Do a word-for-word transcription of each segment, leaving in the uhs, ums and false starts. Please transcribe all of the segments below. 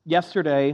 yesterday,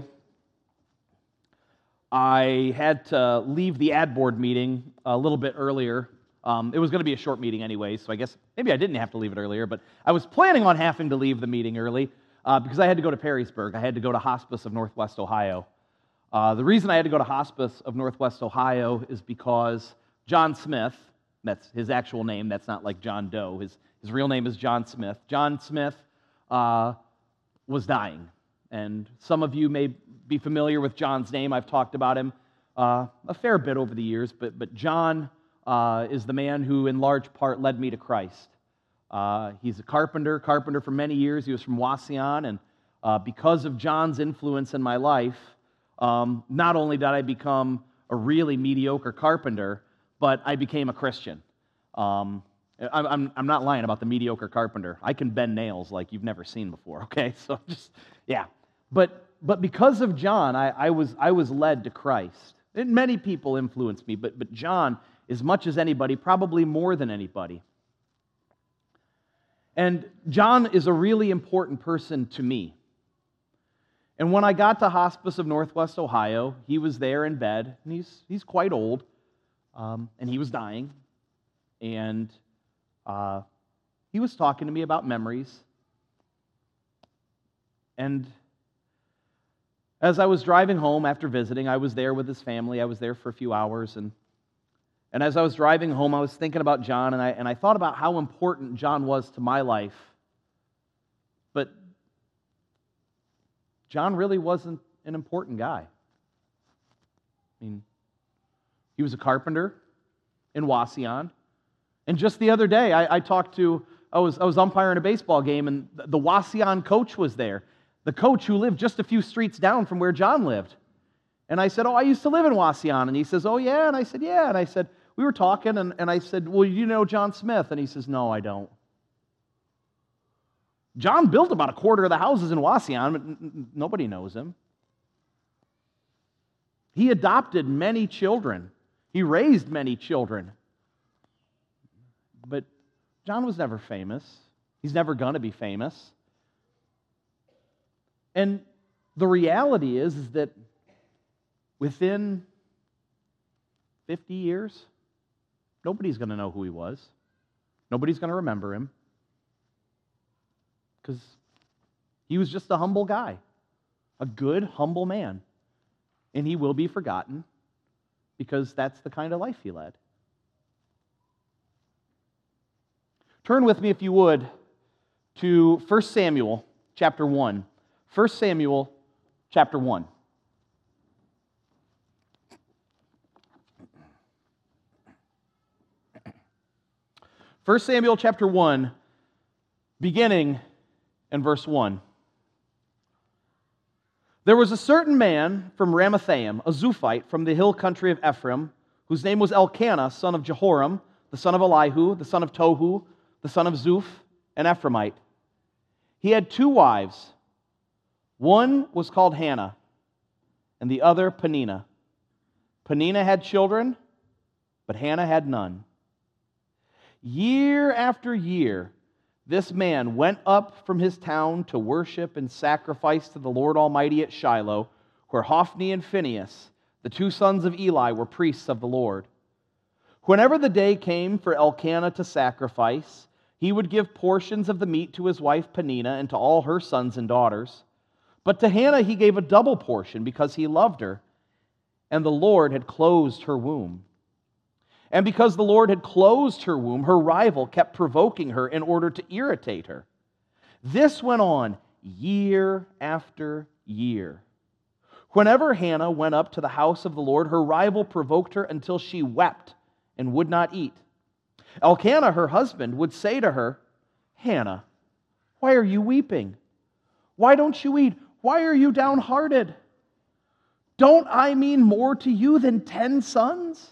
I had to leave the ad board meeting a little bit earlier. Um, it was going to be a short meeting anyway, so I guess maybe I didn't have to leave it earlier, but I was planning on having to leave the meeting early uh, because I had to go to Perrysburg. I had to go to Hospice of Northwest Ohio. Uh, the reason I had to go to Hospice of Northwest Ohio is because John Smith, that's his actual name, that's not like John Doe, his, his real name is John Smith. John Smith uh, was dying, and some of you may be familiar with John's name. I've talked about him uh, a fair bit over the years, but, but John uh, is the man who in large part led me to Christ. Uh, he's a carpenter, carpenter for many years. He was from Wauseon, and uh, because of John's influence in my life, um, not only did I become a really mediocre carpenter, but I became a Christian. Um, I'm, I'm, I'm not lying about the mediocre carpenter. I can bend nails like you've never seen before, okay? So just, yeah. But But because of John, I, I was I was led to Christ. And many people influenced me, but, but John, as much as anybody, probably more than anybody. And John is a really important person to me. And when I got to Hospice of Northwest Ohio, he was there in bed, and he's he's quite old, um, and he was dying. And uh, he was talking to me about memories. And as I was driving home after visiting, I was there with his family. I was there for a few hours, and and as I was driving home, I was thinking about John, and I and I thought about how important John was to my life. But John really wasn't an important guy. I mean, he was a carpenter in Wauseon, and just the other day, I, I talked to I was I was umpiring a baseball game, and the Wauseon coach was there. The coach who lived just a few streets down from where John lived. And I said, oh, I used to live in Wauseon. And he says, oh, yeah? And I said, yeah. And I said, we were talking, and, and I said, well, you know John Smith? And he says, no, I don't. John built about a quarter of the houses in Wauseon, but n- n- nobody knows him. He adopted many children. He raised many children. But John was never famous. He's never going to be famous. And the reality is, is that within fifty years, nobody's going to know who he was. Nobody's going to remember him. Because he was just a humble guy. A good, humble man. And he will be forgotten because that's the kind of life he led. Turn with me, if you would, to First Samuel chapter one. First Samuel chapter one. First Samuel chapter one, beginning in verse one. There was a certain man from Ramathaim, a Zuphite from the hill country of Ephraim, whose name was Elkanah, son of Jehoram, the son of Elihu, the son of Tohu, the son of Zuph, an Ephraimite. He had two wives. One was called Hannah, and the other Peninnah. Peninnah had children, but Hannah had none. Year after year, this man went up from his town to worship and sacrifice to the Lord Almighty at Shiloh, where Hophni and Phinehas, the two sons of Eli, were priests of the Lord. Whenever the day came for Elkanah to sacrifice, he would give portions of the meat to his wife Peninnah and to all her sons and daughters. But to Hannah he gave a double portion because he loved her, and the Lord had closed her womb. And because the Lord had closed her womb, her rival kept provoking her in order to irritate her. This went on year after year. Whenever Hannah went up to the house of the Lord, her rival provoked her until she wept and would not eat. Elkanah, her husband, would say to her, Hannah, why are you weeping? Why don't you eat? Why are you downhearted? Don't I mean more to you than ten sons?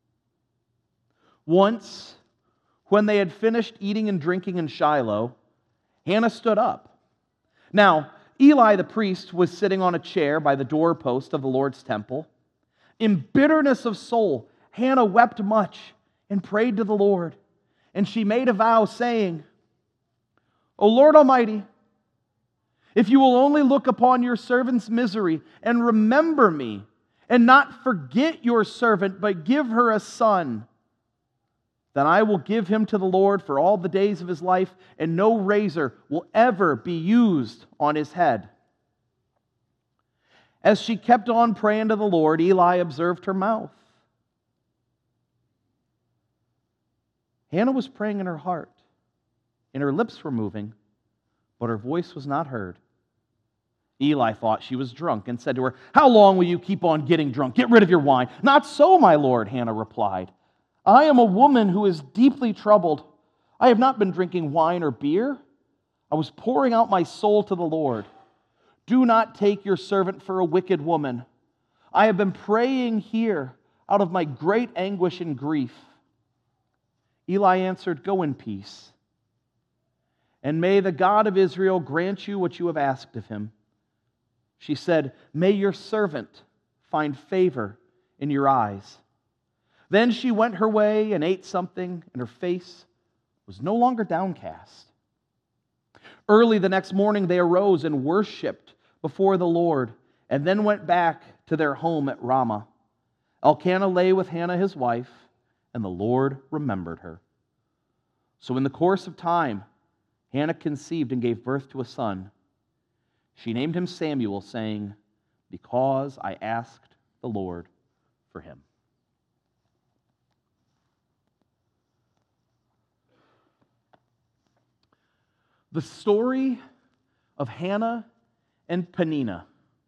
Once, when they had finished eating and drinking in Shiloh, Hannah stood up. Now, Eli the priest was sitting on a chair by the doorpost of the Lord's temple. In bitterness of soul, Hannah wept much and prayed to the Lord. And she made a vow, saying, O Lord Almighty, If you will only look upon your servant's misery and remember me, and not forget your servant, but give her a son, then I will give him to the Lord for all the days of his life, and no razor will ever be used on his head." As she kept on praying to the Lord, Eli observed her mouth. Hannah was praying in her heart, and her lips were moving, but her voice was not heard. Eli thought she was drunk and said to her, "How long will you keep on getting drunk? Get rid of your wine." "Not so, my lord," Hannah replied. "I am a woman who is deeply troubled. I have not been drinking wine or beer. I was pouring out my soul to the Lord. Do not take your servant for a wicked woman. I have been praying here out of my great anguish and grief." Eli answered, "Go in peace, and may the God of Israel grant you what you have asked of him." She said, "May your servant find favor in your eyes." Then she went her way and ate something, and her face was no longer downcast. Early the next morning they arose and worshipped before the Lord, and then went back to their home at Ramah. Elkanah lay with Hannah his wife, and the Lord remembered her. So in the course of time, Hannah conceived and gave birth to a son. She named him Samuel, saying, "Because I asked the Lord for him." The story of Hannah and Peninnah,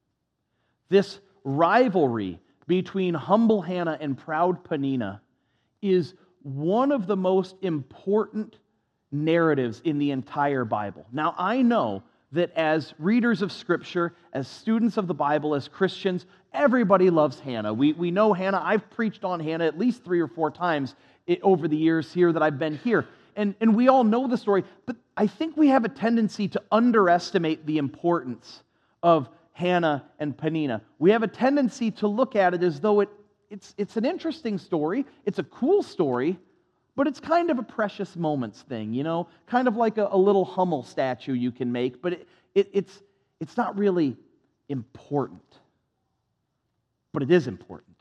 this rivalry between humble Hannah and proud Peninnah, is one of the most important narratives in the entire Bible. Now, I know that as readers of Scripture, as students of the Bible, as Christians, everybody loves Hannah. We, we know Hannah. I've preached on Hannah at least three or four times over the years here that I've been here. And, and we all know the story, but I think we have a tendency to underestimate the importance of Hannah and Peninnah. We have a tendency to look at it as though it, it's, it's an interesting story, it's a cool story, but it's kind of a precious moments thing, you know, kind of like a, a little Hummel statue you can make, but it, it, it's, it's not really important. But it is important.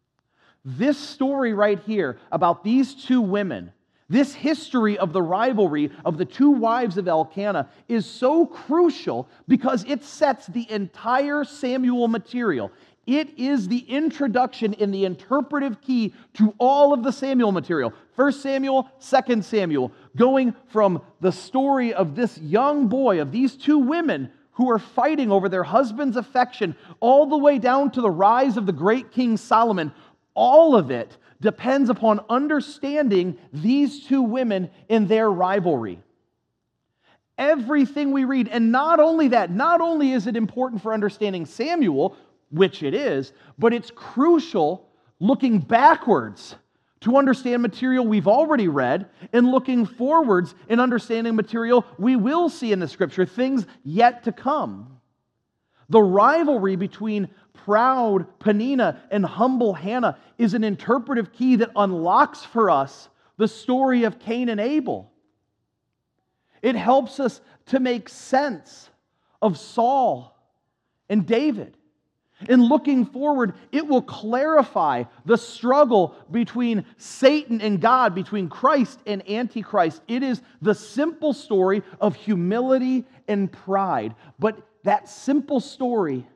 This story right here about these two women, this history of the rivalry of the two wives of Elkanah, is so crucial because it sets the entire Samuel material. It is the introduction in the interpretive key to all of the Samuel material. First Samuel, Second Samuel, going from the story of this young boy, of these two women who are fighting over their husband's affection, all the way down to the rise of the great King Solomon. All of it depends upon understanding these two women in their rivalry. Everything we read, and not only that, not only is it important for understanding Samuel, which it is, but it's crucial looking backwards to understand material we've already read, and looking forwards in understanding material we will see in the Scripture, things yet to come. The rivalry between proud Peninnah and humble Hannah is an interpretive key that unlocks for us the story of Cain and Abel. It helps us to make sense of Saul and David. In looking forward, it will clarify the struggle between Satan and God, between Christ and Antichrist. It is the simple story of humility and pride. But that simple story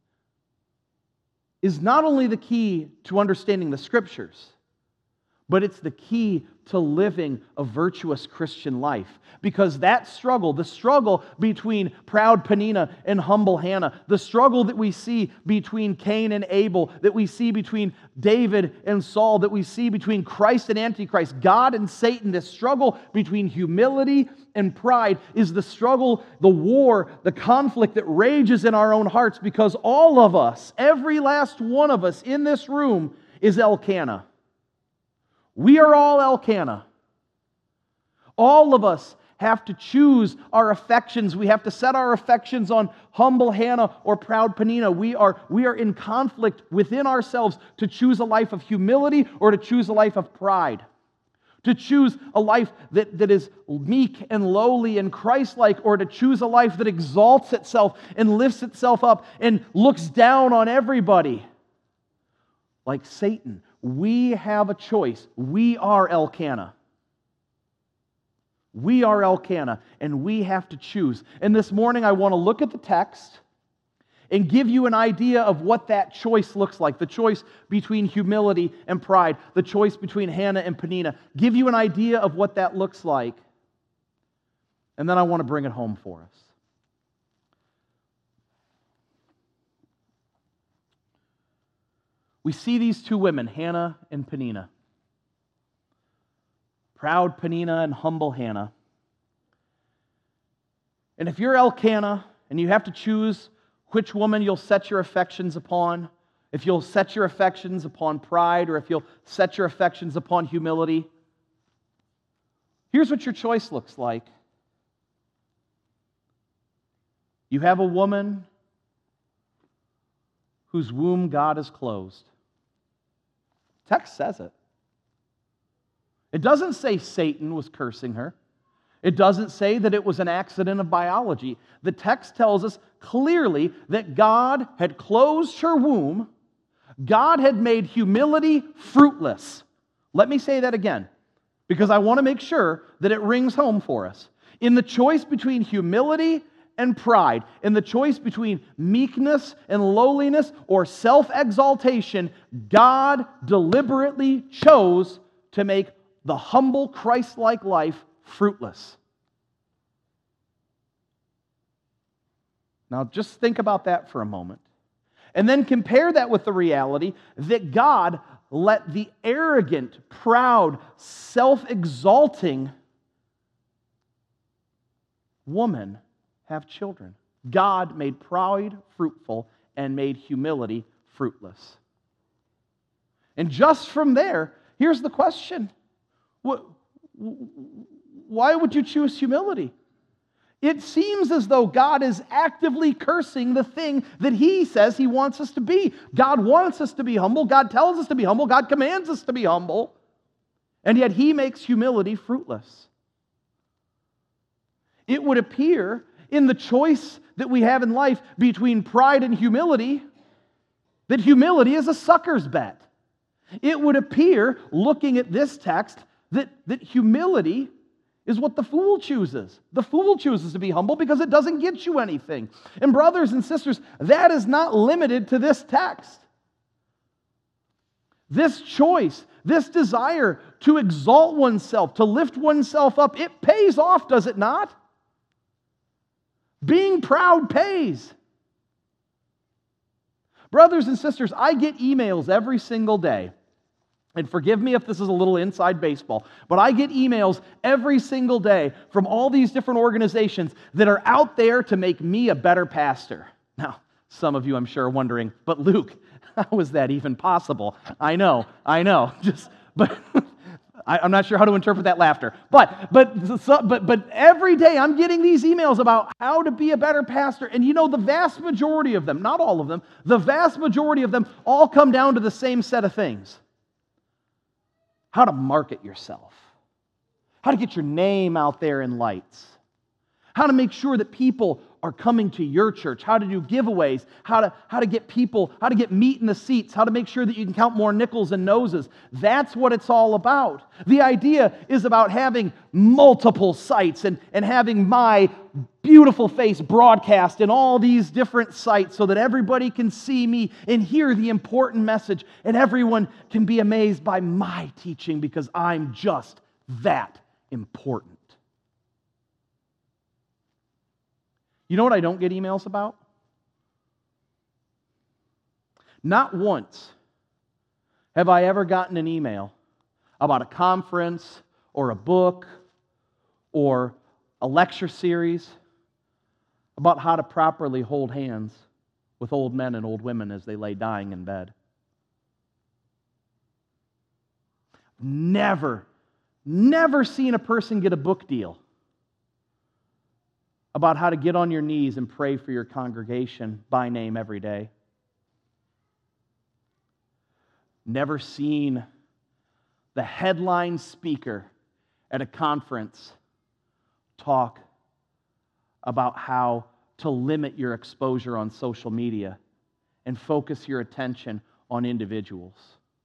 is not only the key to understanding the Scriptures, but it's the key to living a virtuous Christian life. Because that struggle, the struggle between proud Peninnah and humble Hannah, the struggle that we see between Cain and Abel, that we see between David and Saul, that we see between Christ and Antichrist, God and Satan, this struggle between humility and pride is the struggle, the war, the conflict that rages in our own hearts, because all of us, every last one of us in this room, is Elkanah. We are all Elkanah. All of us have to choose our affections. We have to set our affections on humble Hannah or proud Peninnah. We are, we are in conflict within ourselves to choose a life of humility or to choose a life of pride. To choose a life that, that is meek and lowly and Christ-like, or to choose a life that exalts itself and lifts itself up and looks down on everybody. Like Satan, we have a choice. We are Elkanah. We are Elkanah, and we have to choose. And this morning I want to look at the text and give you an idea of what that choice looks like. The choice between humility and pride. The choice between Hannah and Peninnah. Give you an idea of what that looks like. And then I want to bring it home for us. We see these two women, Hannah and Peninnah. Proud Peninnah and humble Hannah. And if you're Elkanah and you have to choose which woman you'll set your affections upon, if you'll set your affections upon pride or if you'll set your affections upon humility, here's what your choice looks like. You have a woman whose womb God has closed. Text says it. It doesn't say Satan was cursing her. It doesn't say that it was an accident of biology. The text tells us clearly that God had closed her womb. God had made humility fruitless. Let me say that again, because I want to make sure that it rings home for us. In the choice between humility and pride, in the choice between meekness and lowliness or self-exaltation, God deliberately chose to make the humble Christ-like life fruitless. Now just think about that for a moment. And then compare that with the reality that God let the arrogant, proud, self-exalting woman have children. God made pride fruitful and made humility fruitless. And just from there, here's the question. What, why would you choose humility? It seems as though God is actively cursing the thing that He says He wants us to be. God wants us to be humble. God tells us to be humble. God commands us to be humble. And yet He makes humility fruitless. It would appear in the choice that we have in life between pride and humility that humility is a sucker's bet. It would appear, looking at this text, that, that humility is what the fool chooses. The fool chooses to be humble because it doesn't get you anything. And brothers and sisters, that is not limited to this text. This choice, this desire to exalt oneself, to lift oneself up, it pays off, does it not? Being proud pays. Brothers and sisters, I get emails every single day. And forgive me if this is a little inside baseball, but I get emails every single day from all these different organizations that are out there to make me a better pastor. Now, some of you I'm sure are wondering, but Luke, how is that even possible? I know, I know, just, but I, I'm not sure how to interpret that laughter. But, but, so, but, but every day I'm getting these emails about how to be a better pastor, and you know, the vast majority of them, not all of them, the vast majority of them all come down to the same set of things. How to market yourself. How to get your name out there in lights. How to make sure that people are coming to your church. How to do giveaways. How to, how to get people, how to get meat in the seats. How to make sure that you can count more nickels and noses. That's what it's all about. The idea is about having multiple sites and, and having my beautiful face broadcast in all these different sites so that everybody can see me and hear the important message, and everyone can be amazed by my teaching because I'm just that important. You know what I don't get emails about? Not once have I ever gotten an email about a conference or a book or a lecture series about how to properly hold hands with old men and old women as they lay dying in bed. Never, never seen a person get a book deal about how to get on your knees and pray for your congregation by name every day. Never seen the headline speaker at a conference talk about how to limit your exposure on social media and focus your attention on individuals.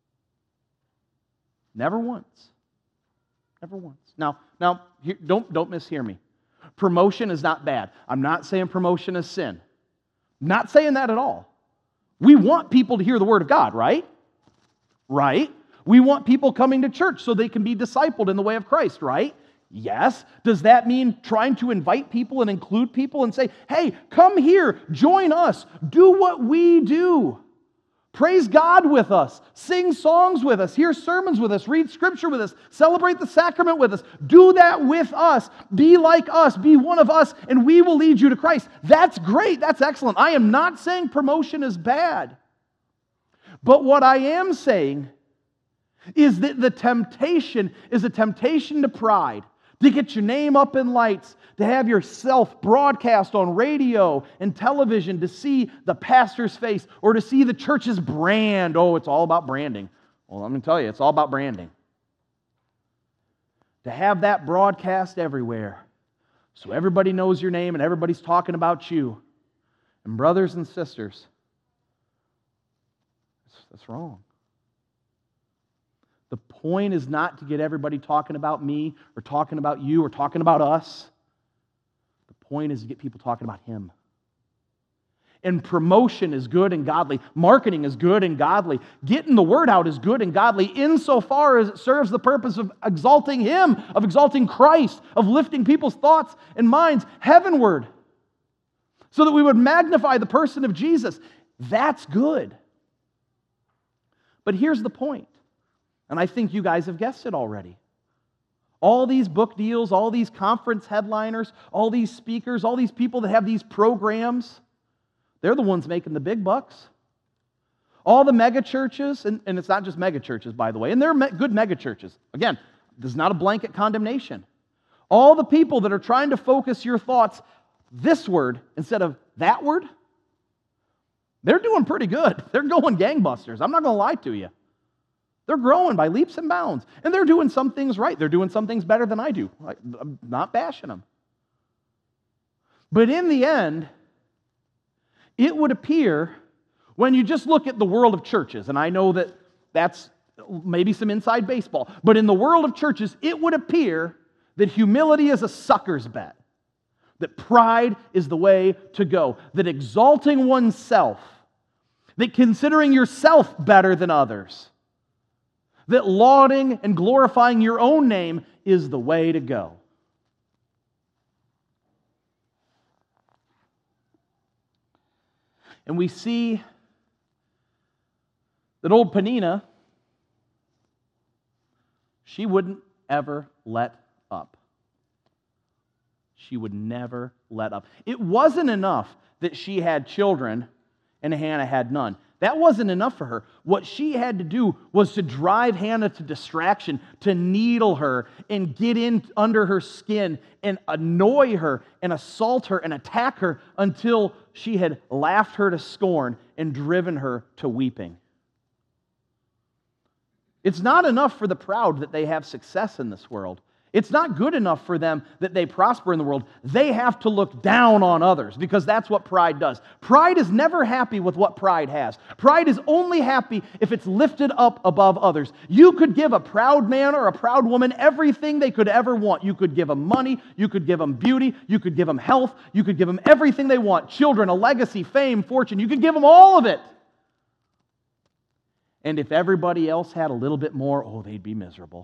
Never once. Never once. Now, now here, don't, don't mishear me. Promotion is not bad. I'm not saying promotion is sin. I'm not saying that at all. We want people to hear the Word of God, right? Right? We want people coming to church so they can be discipled in the way of Christ, right? Yes. Does that mean trying to invite people and include people and say, hey, come here, join us, do what we do? Praise God with us, sing songs with us, hear sermons with us, read Scripture with us, celebrate the sacrament with us. Do that with us. Be like us, be one of us, and we will lead you to Christ. That's great. That's excellent. I am not saying promotion is bad. But what I am saying is that the temptation is a temptation to pride, to get your name up in lights, to have yourself broadcast on radio and television, to see the pastor's face or to see the church's brand. Oh, it's all about branding. Well, let me tell you, it's all about branding. To have that broadcast everywhere so everybody knows your name and everybody's talking about you. And brothers and sisters, that's wrong. The point is not to get everybody talking about me or talking about you or talking about us. The point is to get people talking about Him. And promotion is good and godly. Marketing is good and godly. Getting the word out is good and godly insofar as it serves the purpose of exalting Him, of exalting Christ, of lifting people's thoughts and minds heavenward so that we would magnify the person of Jesus. That's good. But here's the point. And I think you guys have guessed it already. All these book deals, all these conference headliners, all these speakers, all these people that have these programs, they're the ones making the big bucks. All the mega churches, and, and it's not just mega churches, by the way, and they're me- good mega churches. Again, this is not a blanket condemnation. All the people that are trying to focus your thoughts this word instead of that word, they're doing pretty good. They're going gangbusters. I'm not going to lie to you. They're growing by leaps and bounds. And they're doing some things right. They're doing some things better than I do. I'm not bashing them. But in the end, it would appear, when you just look at the world of churches, and I know that that's maybe some inside baseball, but in the world of churches, it would appear that humility is a sucker's bet, that pride is the way to go, that exalting oneself, that considering yourself better than others, that lauding and glorifying your own name is the way to go. And we see that old Penina, she wouldn't ever let up. She would never let up. It wasn't enough that she had children and Hannah had none. That wasn't enough for her. What she had to do was to drive Hannah to distraction, to needle her and get in under her skin and annoy her and assault her and attack her until she had laughed her to scorn and driven her to weeping. It's not enough for the proud that they have success in this world. It's not good enough for them that they prosper in the world. They have to look down on others because that's what pride does. Pride is never happy with what pride has. Pride is only happy if it's lifted up above others. You could give a proud man or a proud woman everything they could ever want. You could give them money, you could give them beauty, you could give them health, you could give them everything they want. Children, a legacy, fame, fortune. You could give them all of it. And if everybody else had a little bit more, oh, they'd be miserable.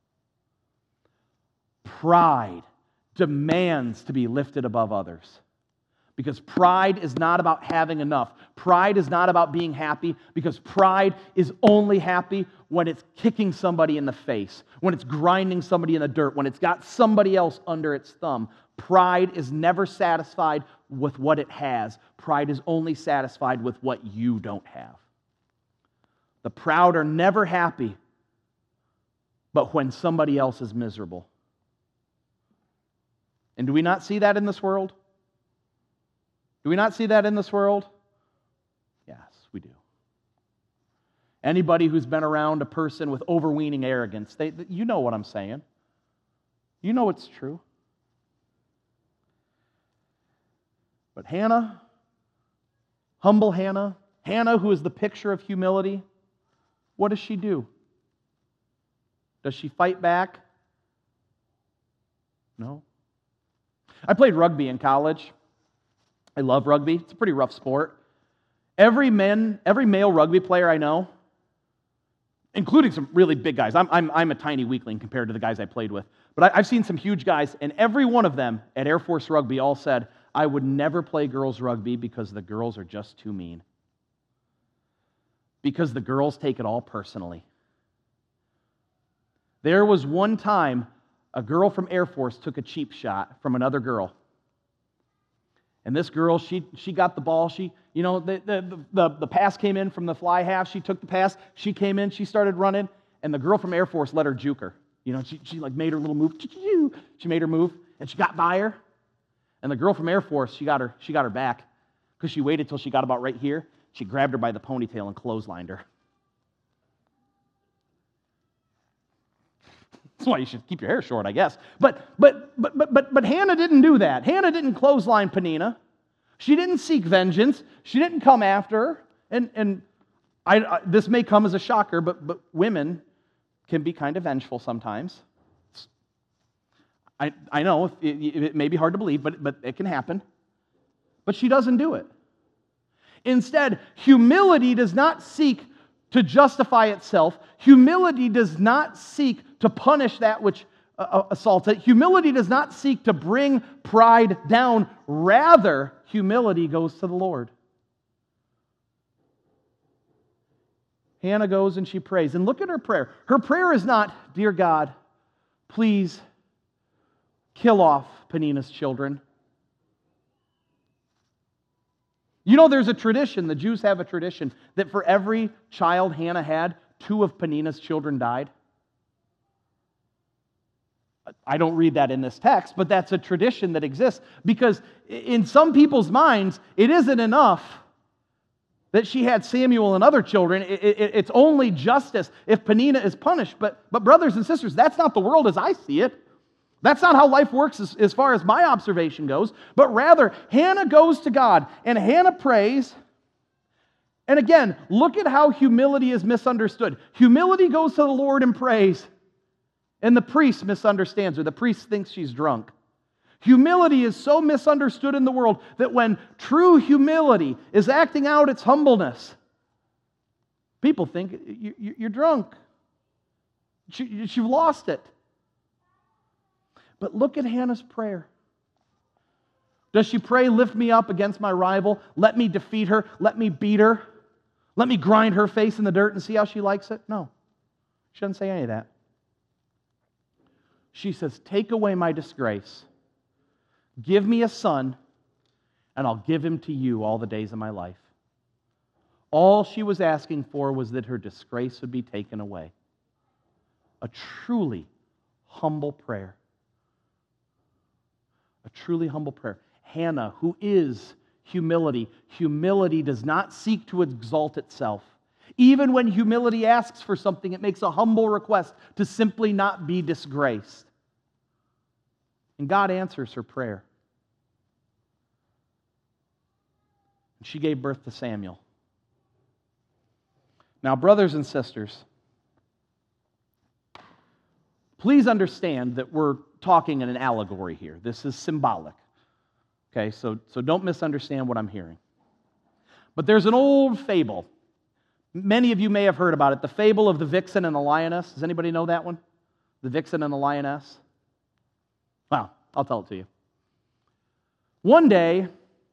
Pride demands to be lifted above others. Because pride is not about having enough. Pride is not about being happy, because pride is only happy when it's kicking somebody in the face, when it's grinding somebody in the dirt, when it's got somebody else under its thumb. Pride is never satisfied with what it has. Pride is only satisfied with what you don't have. The proud are never happy, but when somebody else is miserable. And do we not see that in this world? Do we not see that in this world? Yes, we do. Anybody who's been around a person with overweening arrogance, they, you know what I'm saying. You know it's true. But Hannah, humble Hannah, Hannah who is the picture of humility, what does she do? Does she fight back? No. I played rugby in college. I love rugby. It's a pretty rough sport. Every men, every male rugby player I know, including some really big guys. I'm, I'm, I'm a tiny weakling compared to the guys I played with. But I, I've seen some huge guys, and every one of them at Air Force Rugby all said, I would never play girls rugby because the girls are just too mean. Because the girls take it all personally. There was one time a girl from Air Force took a cheap shot from another girl. And this girl, she she got the ball. She, you know, the, the, the, the pass came in from the fly half. She took the pass. She came in. She started running. And the girl from Air Force let her juke her. You know, she, she like made her little move. She made her move. And she got by her. And the girl from Air Force, she got her, she got her back. Because she waited till she got about right here. She grabbed her by the ponytail and clotheslined her. That's why you should keep your hair short, I guess. But but but but but but Hannah didn't do that. Hannah didn't clothesline Peninnah. She didn't seek vengeance. She didn't come after her. And and I, I this may come as a shocker, but but women can be kind of vengeful sometimes. I I know it, it may be hard to believe, but but it can happen. But she doesn't do it. Instead, humility does not seek to justify itself. Humility does not seek to punish that which uh, assaults it. Humility does not seek to bring pride down. Rather, humility goes to the Lord. Hannah goes and she prays. And look at her prayer. Her prayer is not, dear God, please kill off Peninnah's children. You know, there's a tradition, the Jews have a tradition, that for every child Hannah had, two of Peninnah's children died. I don't read that in this text, but that's a tradition that exists because in some people's minds, it isn't enough that she had Samuel and other children. It, it, it's only justice if Peninnah is punished. But, but brothers and sisters, that's not the world as I see it. That's not how life works as, as far as my observation goes. But rather, Hannah goes to God and Hannah prays. And again, look at how humility is misunderstood. Humility goes to the Lord and prays. And the priest misunderstands her. The priest thinks she's drunk. Humility is so misunderstood in the world that when true humility is acting out its humbleness, people think you're drunk. You've lost it. But look at Hannah's prayer. Does she pray, lift me up against my rival, let me defeat her, let me beat her, let me grind her face in the dirt and see how she likes it? No. She doesn't say any of that. She says, take away my disgrace. Give me a son, and I'll give him to you all the days of my life. All she was asking for was that her disgrace would be taken away. A truly humble prayer. A truly humble prayer. Hannah, who is humility, humility does not seek to exalt itself. Even when humility asks for something, it makes a humble request to simply not be disgraced. And God answers her prayer. And she gave birth to Samuel. Now, brothers and sisters, please understand that we're talking in an allegory here. This is symbolic. Okay, so, so don't misunderstand what I'm hearing. But there's an old fable. Many of you may have heard about it. The fable of the vixen and the lioness. Does anybody know that one? The vixen and the lioness? Well, I'll tell it to you. One day,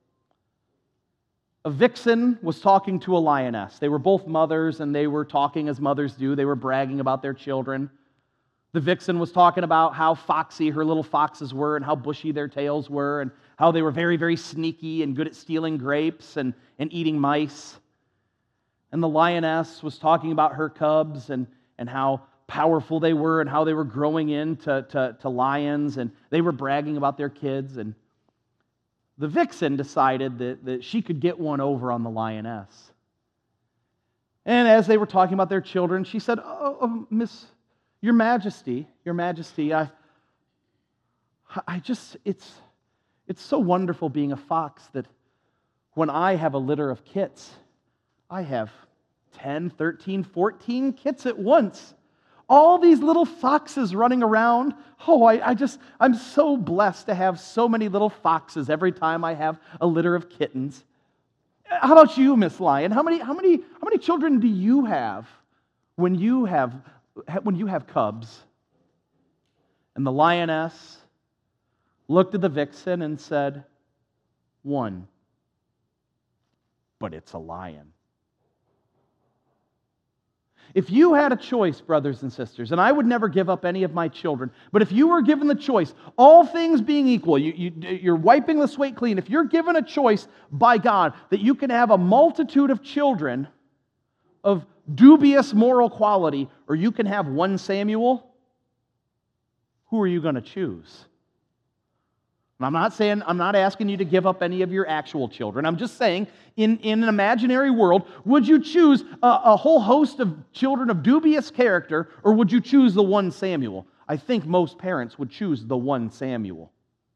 a vixen was talking to a lioness. They were both mothers, and they were talking as mothers do. They were bragging about their children. The vixen was talking about how foxy her little foxes were and how bushy their tails were and how they were very, very sneaky and good at stealing grapes and, and eating mice. And the lioness was talking about her cubs and, and how powerful they were and how they were growing into to, to lions, and they were bragging about their kids. And the vixen decided that, that she could get one over on the lioness. And as they were talking about their children, she said, oh, oh Miss... Your Majesty, Your Majesty, I, I just, it's, it's so wonderful being a fox that when I have a litter of kits, I have ten, thirteen, fourteen kits at once. All these little foxes running around. Oh, I, I just, I'm so blessed to have so many little foxes every time I have a litter of kittens. How about you, Miss Lion? How many, how many, how many children do you have when you have, when you have cubs? And the lioness looked at the vixen and said, one. But it's a lion. If you had a choice, brothers and sisters, and I would never give up any of my children, but if you were given the choice, all things being equal, you, you, you're wiping the slate clean, if you're given a choice by God that you can have a multitude of children of dubious moral quality, or you can have one Samuel, who are you going to choose? And I'm not saying, I'm not asking you to give up any of your actual children. I'm just saying, in, in an imaginary world, would you choose a, a whole host of children of dubious character, or would you choose the one Samuel? I think most parents would choose the one Samuel.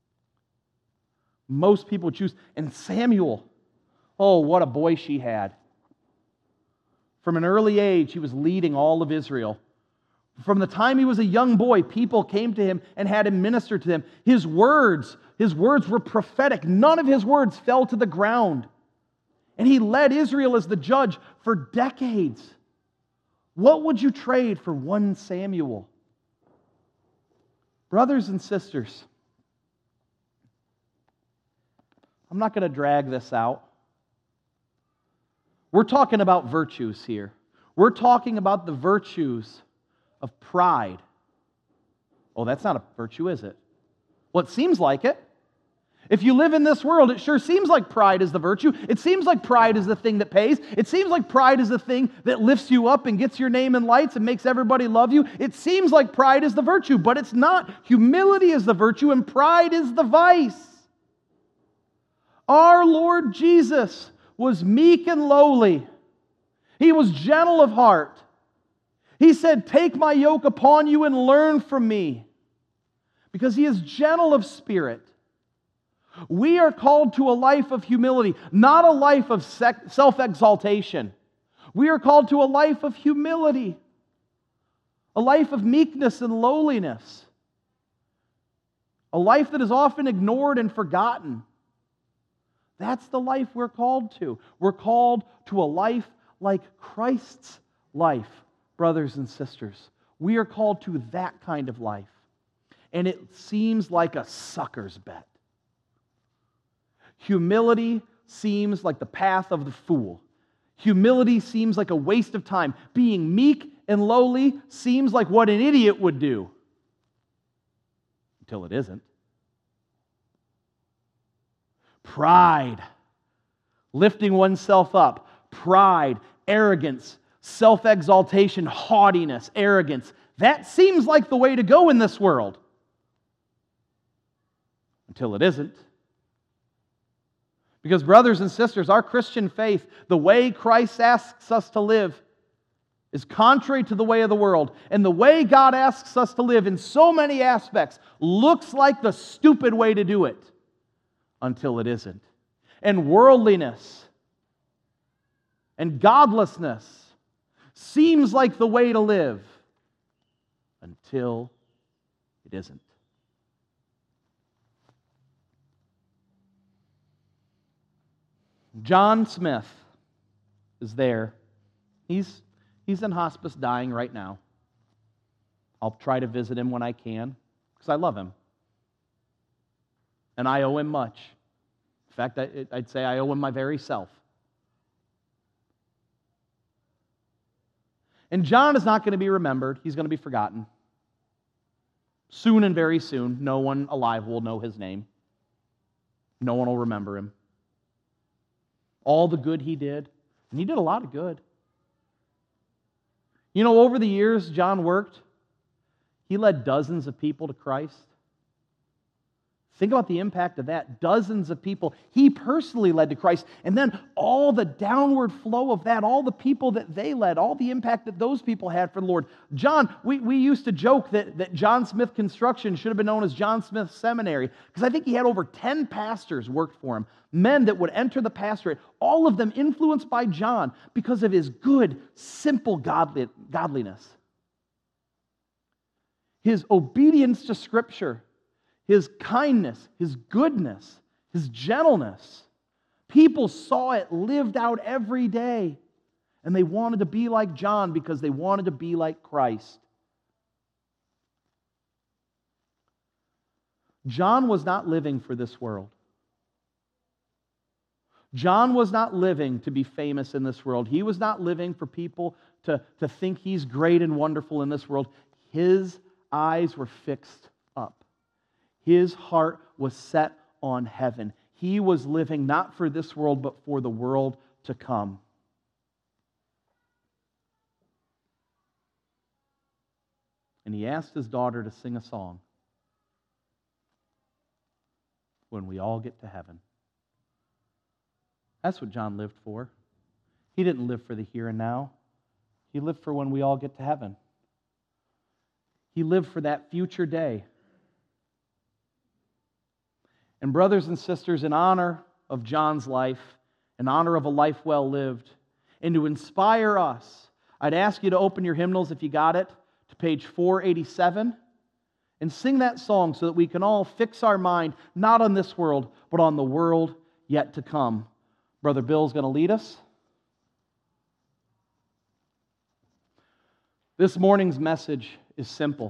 Most people would choose, and Samuel, oh, what a boy she had. From an early age, he was leading all of Israel. From the time he was a young boy, people came to him and had him minister to them. His words, his words were prophetic. None of his words fell to the ground. And he led Israel as the judge for decades. What would you trade for one Samuel? Brothers and sisters, I'm not going to drag this out. We're talking about virtues here. We're talking about the virtues of pride. Oh, that's not a virtue, is it? Well, it seems like it. If you live in this world, it sure seems like pride is the virtue. It seems like pride is the thing that pays. It seems like pride is the thing that lifts you up and gets your name in lights and makes everybody love you. It seems like pride is the virtue, but it's not. Humility is the virtue and pride is the vice. Our Lord Jesus was meek and lowly. He was gentle of heart. He said, "Take my yoke upon you and learn from me," because He is gentle of spirit. We are called to a life of humility, not a life of self-exaltation. We are called to a life of humility, a life of meekness and lowliness, a life that is often ignored and forgotten. That's the life we're called to. We're called to a life like Christ's life. Brothers and sisters, we are called to that kind of life. And it seems like a sucker's bet. Humility seems like the path of the fool. Humility seems like a waste of time. Being meek and lowly seems like what an idiot would do. Until it isn't. Pride. Lifting oneself up. Pride. Arrogance. Self-exaltation, haughtiness, arrogance. That seems like the way to go in this world. Until it isn't. Because, brothers and sisters, our Christian faith, the way Christ asks us to live, is contrary to the way of the world. And the way God asks us to live in so many aspects looks like the stupid way to do it. Until it isn't. And worldliness and godlessness seems like the way to live until it isn't. John Smith is there. He's, he's in hospice dying right now. I'll try to visit him when I can because I love him. And I owe him much. In fact, I, I'd say I owe him my very self. And John is not going to be remembered. He's going to be forgotten. Soon and very soon, no one alive will know his name. No one will remember him. All the good he did, and he did a lot of good. You know, over the years John worked, he led dozens of people to Christ. Think about the impact of that. Dozens of people he personally led to Christ. And then all the downward flow of that, all the people that they led, all the impact that those people had for the Lord. John, we, we used to joke that, that John Smith Construction should have been known as John Smith Seminary, because I think he had over ten pastors worked for him, men that would enter the pastorate, all of them influenced by John because of his good, simple godly, godliness. His obedience to Scripture, His kindness, His goodness, His gentleness. People saw it lived out every day. And they wanted to be like John because they wanted to be like Christ. John was not living for this world. John was not living to be famous in this world. He was not living for people to, to think he's great and wonderful in this world. His eyes were fixed up. His heart was set on heaven. He was living not for this world, but for the world to come. And he asked his daughter to sing a song when we all get to heaven. That's what John lived for. He didn't live for the here and now. He lived for when we all get to heaven. He lived for that future day. And brothers and sisters, in honor of John's life, in honor of a life well lived, and to inspire us, I'd ask you to open your hymnals, if you got it, to page four eighty-seven, and sing that song so that we can all fix our mind, not on this world, but on the world yet to come. Brother Bill's going to lead us. This morning's message is simple.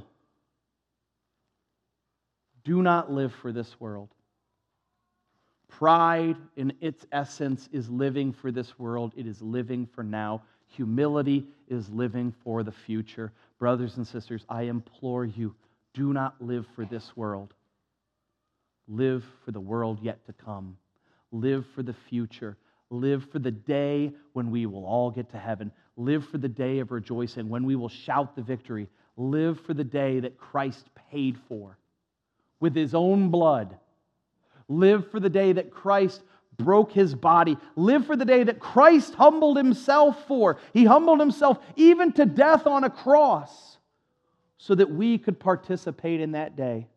Do not live for this world. Pride, in its essence, is living for this world. It is living for now. Humility is living for the future. Brothers and sisters, I implore you, do not live for this world. Live for the world yet to come. Live for the future. Live for the day when we will all get to heaven. Live for the day of rejoicing, when we will shout the victory. Live for the day that Christ paid for with His own blood. Live for the day that Christ broke His body. Live for the day that Christ humbled Himself for. He humbled Himself even to death on a cross so that we could participate in that day.